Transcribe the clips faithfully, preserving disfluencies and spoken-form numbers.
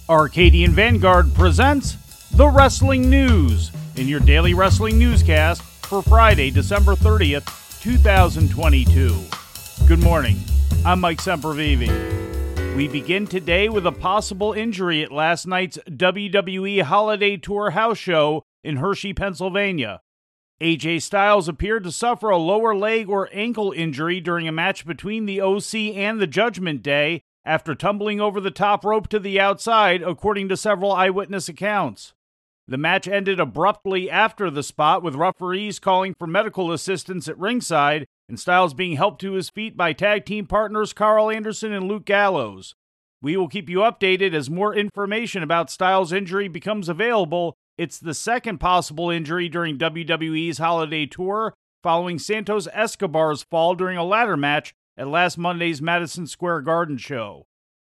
Arcadian Vanguard presents The Wrestling News in your daily wrestling newscast for Friday, December thirtieth, twenty twenty-two. Good morning. I'm Mike Sempervive. We begin today with a possible injury at last night's W W E Holiday Tour house show in Hershey, Pennsylvania. A J Styles appeared to suffer a lower leg or ankle injury during a match between the O C and the Judgment Day after tumbling over the top rope to the outside, according to several eyewitness accounts. The match ended abruptly after the spot, with referees calling for medical assistance at ringside and Styles being helped to his feet by tag team partners Carl Anderson and Luke Gallows. We will keep you updated as more information about Styles' injury becomes available. It's the second possible injury during W W E's Holiday Tour, following Santos Escobar's fall during a ladder match at last Monday's Madison Square Garden show.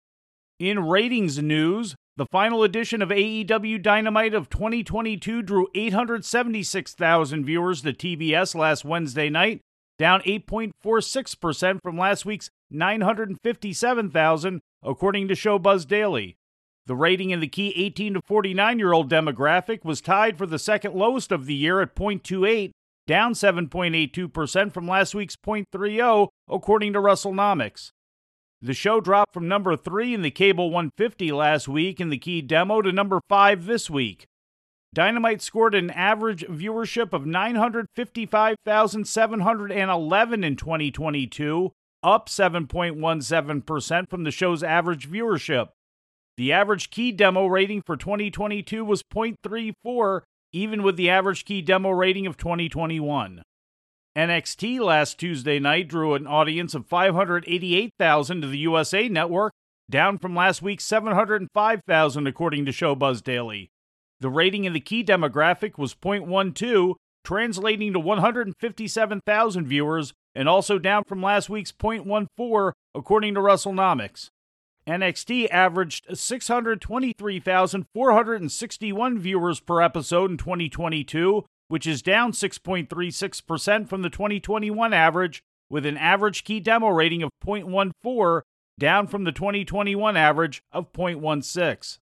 In ratings news, the final edition of A E W Dynamite of twenty twenty-two drew eight hundred seventy-six thousand viewers to T B S last Wednesday night, down eight point four six percent from last week's nine hundred fifty-seven thousand, according to Showbuzz Daily. The rating in the key eighteen to forty-nine-year-old demographic was tied for the second lowest of the year at point two eight, down seven point eight two percent from last week's point three oh, according to WrestleNomics. The show dropped from number three in the cable one fifty last week in the key demo to number five this week. Dynamite scored an average viewership of nine hundred fifty-five thousand seven hundred eleven in twenty twenty-two, up seven point one seven percent from the show's average viewership. The average key demo rating for twenty twenty-two was point three four, even with the average key demo rating of twenty twenty-one. N X T last Tuesday night drew an audience of five hundred eighty-eight thousand to the U S A Network, down from last week's seven hundred five thousand according to Showbuzz Daily. The rating in the key demographic was point one two, translating to one hundred fifty-seven thousand viewers, and also down from last week's point one four according to WrestleNomics. N X T averaged six hundred twenty-three thousand four hundred sixty-one viewers per episode in twenty twenty-two, which is down six point three six percent from the twenty twenty-one average, with an average key demo rating of point one four, down from the twenty twenty-one average of point one six.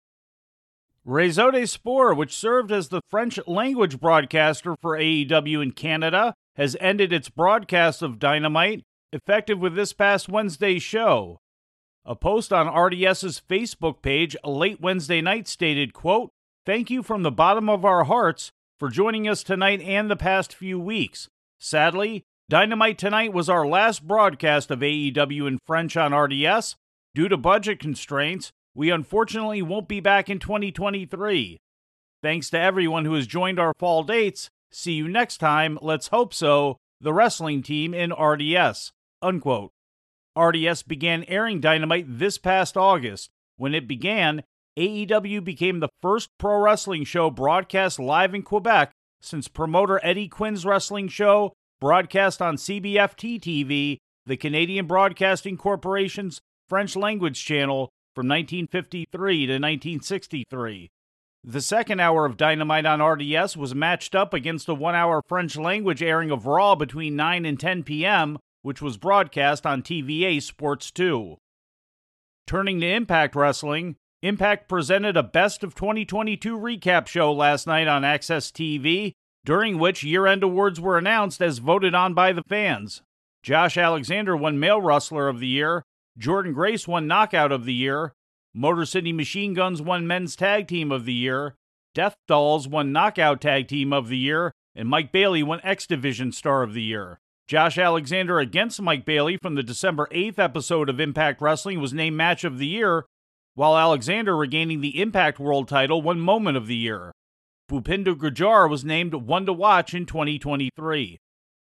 Réseau des Sports, which served as the French-language broadcaster for A E W in Canada, has ended its broadcast of Dynamite, effective with this past Wednesday's show. A post on R D S's Facebook page late Wednesday night stated, quote, "Thank you from the bottom of our hearts for joining us tonight and the past few weeks. Sadly, Dynamite tonight was our last broadcast of A E W in French on R D S. Due to budget constraints, we unfortunately won't be back in twenty twenty-three. Thanks to everyone who has joined our fall dates. See you next time, let's hope so, the wrestling team in R D S." Unquote. R D S began airing Dynamite this past August. When it began, A E W became the first pro wrestling show broadcast live in Quebec since promoter Eddie Quinn's wrestling show, broadcast on C B F T T V, the Canadian Broadcasting Corporation's French language channel, from nineteen fifty-three to nineteen sixty-three. The second hour of Dynamite on R D S was matched up against a one-hour French language airing of Raw between nine and ten p.m., which was broadcast on T V A Sports two. Turning to Impact Wrestling, Impact presented a Best of twenty twenty-two recap show last night on Access T V, during which year-end awards were announced as voted on by the fans. Josh Alexander won Male Wrestler of the Year, Jordan Grace won Knockout of the Year, Motor City Machine Guns won Men's Tag Team of the Year, Death Dolls won Knockout Tag Team of the Year, and Mike Bailey won X Division Star of the Year. Josh Alexander against Mike Bailey from the December eighth episode of Impact Wrestling was named Match of the Year, while Alexander, regaining the Impact World title, won Moment of the Year. Bhupinder Gujjar was named One to Watch in twenty twenty-three.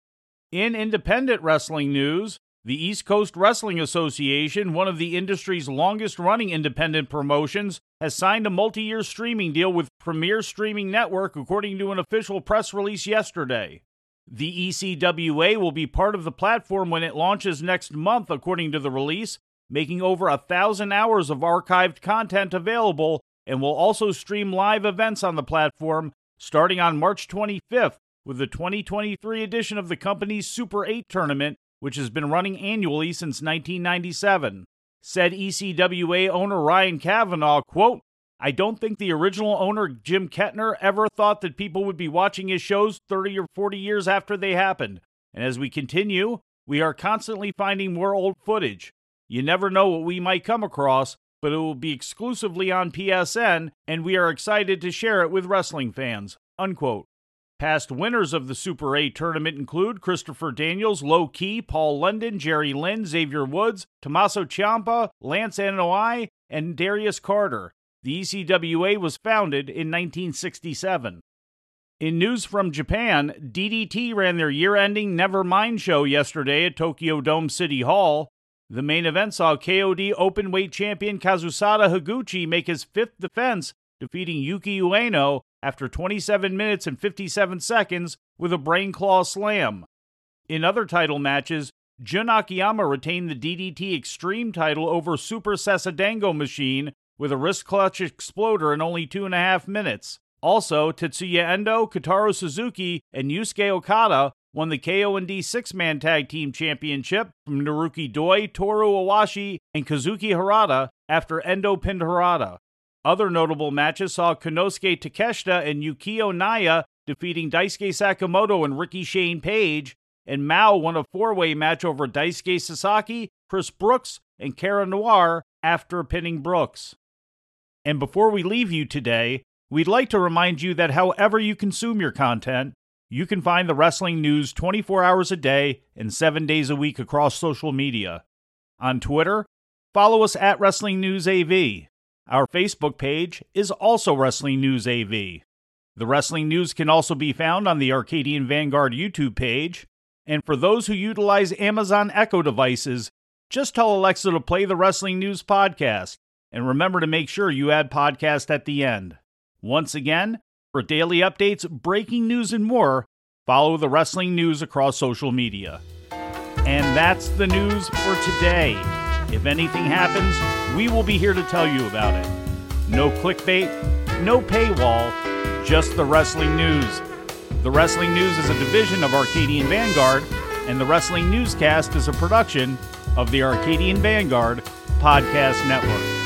In independent wrestling news, the East Coast Wrestling Association, one of the industry's longest-running independent promotions, has signed a multi-year streaming deal with Premier Streaming Network, according to an official press release yesterday. The E C W A will be part of the platform when it launches next month, according to the release, making over a thousand hours of archived content available, and will also stream live events on the platform starting on March twenty-fifth with the twenty twenty-three edition of the company's Super eight tournament, which has been running annually since nineteen ninety-seven. Said E C W A owner Ryan Kavanaugh, quote, I don't think the original owner, Jim Kettner, ever thought that people would be watching his shows thirty or forty years after they happened. And as we continue, we are constantly finding more old footage. You never know what we might come across, but it will be exclusively on P S N, and we are excited to share it with wrestling fans." Unquote. Past winners of the Super eight tournament include Christopher Daniels, Low Ki, Paul London, Jerry Lynn, Xavier Woods, Tommaso Ciampa, Lance Anoa'i, and Darius Carter. The E C W A was founded in nineteen sixty-seven. In news from Japan, D D T ran their year-ending Nevermind show yesterday at Tokyo Dome City Hall. The main event saw K O D openweight champion Kazusada Higuchi make his fifth defense, defeating Yuki Ueno after twenty-seven minutes and fifty-seven seconds with a brain claw slam. In other title matches, Jun Akiyama retained the D D T Extreme title over Super Sasadango Machine with a wrist clutch exploder in only two and a half minutes. Also, Tetsuya Endo, Kotaro Suzuki, and Yusuke Okada won the K O D six-man tag team championship from Naruki Doi, Toru Owashi, and Kazuki Harada after Endo pinned Harada. Other notable matches saw Konosuke Takeshita and Yukio Naya defeating Daisuke Sakamoto and Ricky Shane Page, and Mao won a four-way match over Daisuke Sasaki, Chris Brooks, and Cara Noir after pinning Brooks. And before we leave you today, we'd like to remind you that however you consume your content, you can find the wrestling news twenty-four hours a day and seven days a week across social media. On Twitter, follow us at Wrestling News A V. Our Facebook page is also Wrestling News A V. The Wrestling News can also be found on the Arcadian Vanguard YouTube page. And for those who utilize Amazon Echo devices, just tell Alexa to play the Wrestling News podcast. And remember to make sure you add podcast at the end. Once again, for daily updates, breaking news, and more, follow the Wrestling News across social media. And that's the news for today. If anything happens, we will be here to tell you about it. No clickbait, no paywall, just the Wrestling News. The Wrestling News is a division of Arcadian Vanguard, and the Wrestling Newscast is a production of the Arcadian Vanguard Podcast Network.